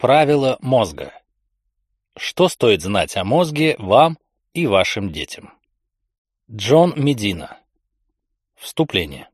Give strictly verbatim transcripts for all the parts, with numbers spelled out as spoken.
Правила мозга. Что стоит знать о мозге вам и вашим детям? Джон Медина. Вступление.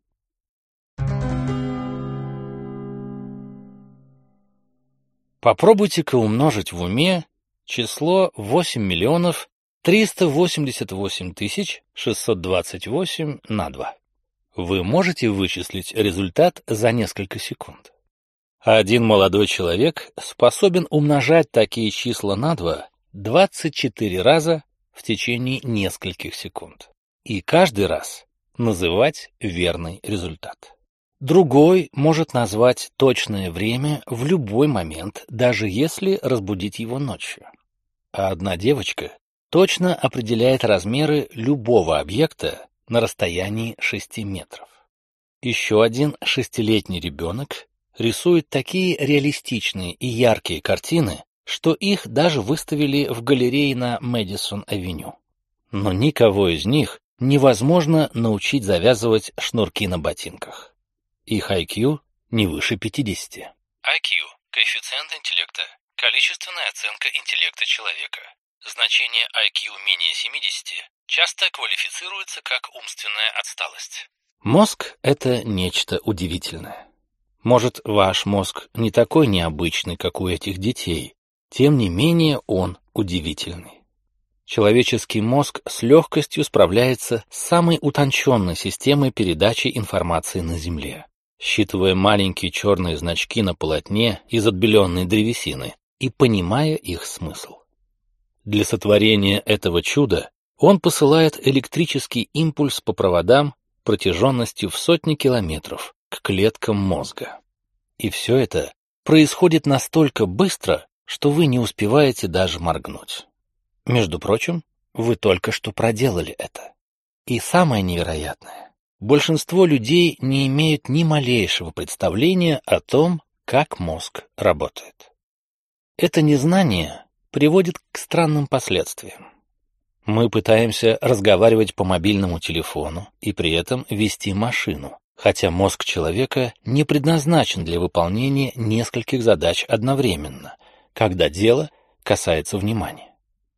Попробуйте-ка умножить в уме число восемь миллионов триста восемьдесят восемь тысяч шестьсот двадцать восемь на два. Вы можете вычислить результат за несколько секунд. Один молодой человек способен умножать такие числа на два двадцать четыре раза в течение нескольких секунд. И каждый раз называть верный результат. Другой может назвать точное время в любой момент, даже если разбудить его ночью. А одна девочка точно определяет размеры любого объекта на расстоянии шести метров. Еще один шестилетний ребенок рисует такие реалистичные и яркие картины, что их даже выставили в галерее на Мэдисон-авеню. Но никого из них невозможно научить завязывать шнурки на ботинках. Их ай кью не выше пятидесяти. ай кью – коэффициент интеллекта, количественная оценка интеллекта человека. Значение ай кью менее семидесяти часто квалифицируется как умственная отсталость. Мозг – это нечто удивительное. Может, ваш мозг не такой необычный, как у этих детей, тем не менее он удивительный. Человеческий мозг с легкостью справляется с самой утонченной системой передачи информации на Земле, считывая маленькие черные значки на полотне из отбеленной древесины и понимая их смысл. Для сотворения этого чуда он посылает электрический импульс по проводам протяженностью в сотни километров к клеткам мозга. И все это происходит настолько быстро, что вы не успеваете даже моргнуть. Между прочим, вы только что проделали это. И самое невероятное, большинство людей не имеют ни малейшего представления о том, как мозг работает. Это незнание приводит к странным последствиям. Мы пытаемся разговаривать по мобильному телефону и при этом вести машину, хотя мозг человека не предназначен для выполнения нескольких задач одновременно, когда дело касается внимания.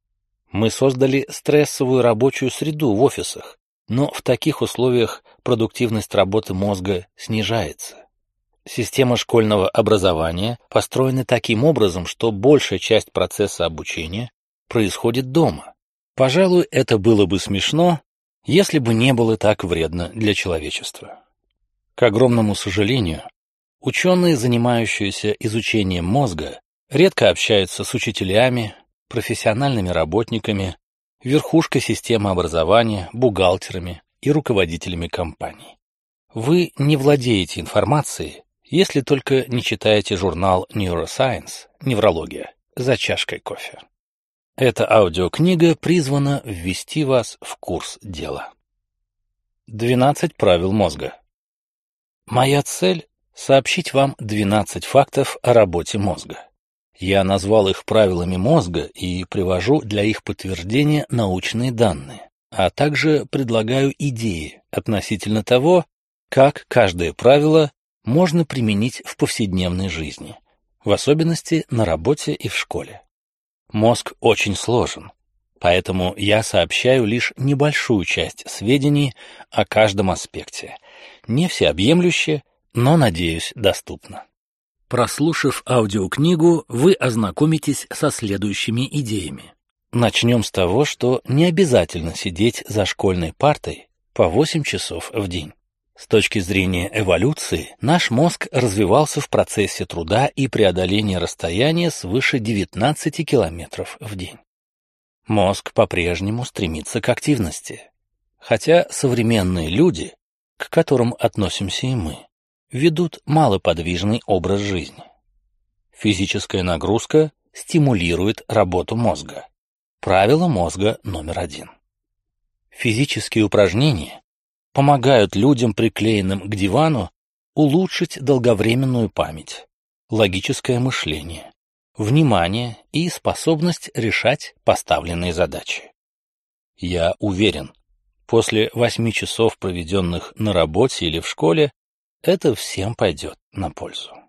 Мы создали стрессовую рабочую среду в офисах, но в таких условиях продуктивность работы мозга снижается. Система школьного образования построена таким образом, что большая часть процесса обучения происходит дома. Пожалуй, это было бы смешно, если бы не было так вредно для человечества. К огромному сожалению, ученые, занимающиеся изучением мозга, редко общаются с учителями, профессиональными работниками, верхушкой системы образования, бухгалтерами и руководителями компаний. Вы не владеете информацией, если только не читаете журнал Neuroscience «Неврология» за чашкой кофе. Эта аудиокнига призвана ввести вас в курс дела. двенадцать правил мозга. Моя цель — сообщить вам двенадцать фактов о работе мозга. Я назвал их правилами мозга и привожу для их подтверждения научные данные, а также предлагаю идеи относительно того, как каждое правило можно применить в повседневной жизни, в особенности на работе и в школе. Мозг очень сложен, поэтому я сообщаю лишь небольшую часть сведений о каждом аспекте, не всеобъемлюще, но, надеюсь, доступно. Прослушав аудиокнигу, вы ознакомитесь со следующими идеями. Начнем с того, что не обязательно сидеть за школьной партой по восемь часов в день. С точки зрения эволюции, наш мозг развивался в процессе труда и преодоления расстояния свыше девятнадцати километров в день. Мозг по-прежнему стремится к активности, хотя современные люди, к которым относимся и мы, ведут малоподвижный образ жизни. Физическая нагрузка стимулирует работу мозга. Правило мозга номер один. Физические упражнения помогают людям, приклеенным к дивану, улучшить долговременную память, логическое мышление, внимание и способность решать поставленные задачи. Я уверен, после восьми часов, проведенных на работе или в школе, это всем пойдет на пользу.